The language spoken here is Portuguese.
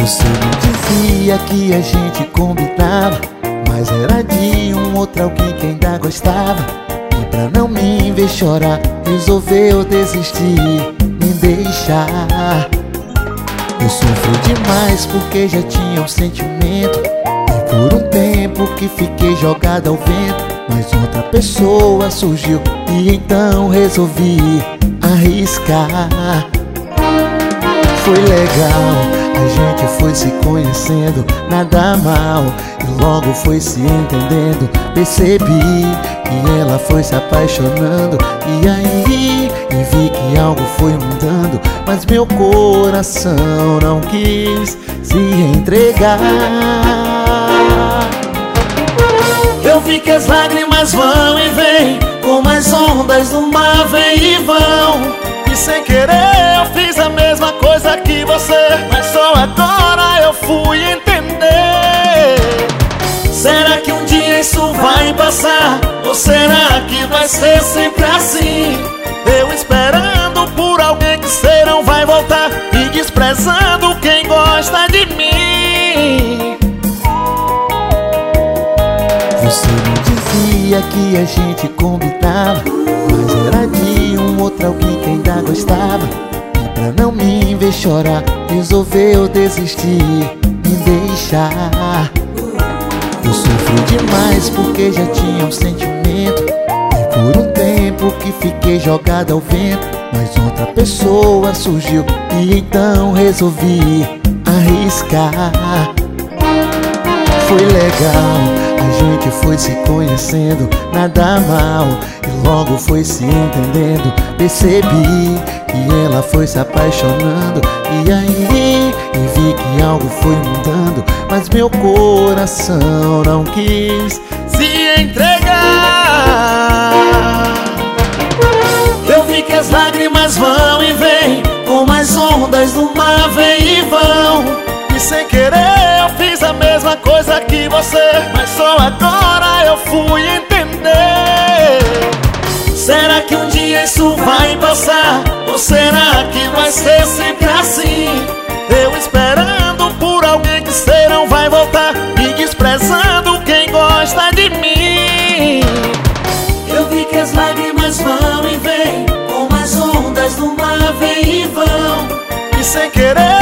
Você me dizia que a gente combinava, mas era de um outro alguém que ainda gostava. E pra não me ver chorar, resolveu desistir, me deixar. Eu sofri demais porque já tinha um sentimento, e por um tempo que fiquei jogado ao vento. Mas outra pessoa surgiu e então resolvi arriscar. Foi legal, a gente foi se conhecendo, nada mal, e logo foi se entendendo. Percebi que ela foi se apaixonando, e aí vi que algo foi mudando. Mas meu coração não quis se entregar. Eu vi que as lágrimas vão e vêm, como as ondas do mar vêm e vão. E sem querer eu fiz a mesma coisa que você, mas só agora eu fui entender. Será que um dia isso vai passar? Ou será que vai ser sempre assim? Eu esperando por alguém que sei não vai voltar, e desprezando quem gosta de mim. Você me dizia que a gente combinava, mas era de um outro alguém que ainda gostava. E pra não me ver chorar, resolveu desistir, me deixar. Eu sofri demais porque já tinha um sentimento, e por um tempo que fiquei jogado ao vento. Mas outra pessoa surgiu e então resolvi arriscar. Foi legal, a gente foi se conhecendo, nada mal, e logo foi se entendendo. Percebi que ela foi se apaixonando, e aí vi que algo foi mudando. Mas meu coração não quis se entregar. Eu vi que as lágrimas vão e vêm, como as ondas do mar vêm e vão. E sem querer eu fiz a mesma coisa que você, mas só agora eu fui entender. Será que um dia isso vai passar? Ou será que vai ser sempre assim? Eu esperando por alguém que sei não vai voltar, e desprezando quem gosta de mim. Eu vi que as lágrimas vão e vêm, como as ondas do mar vêm e vão. E sem querer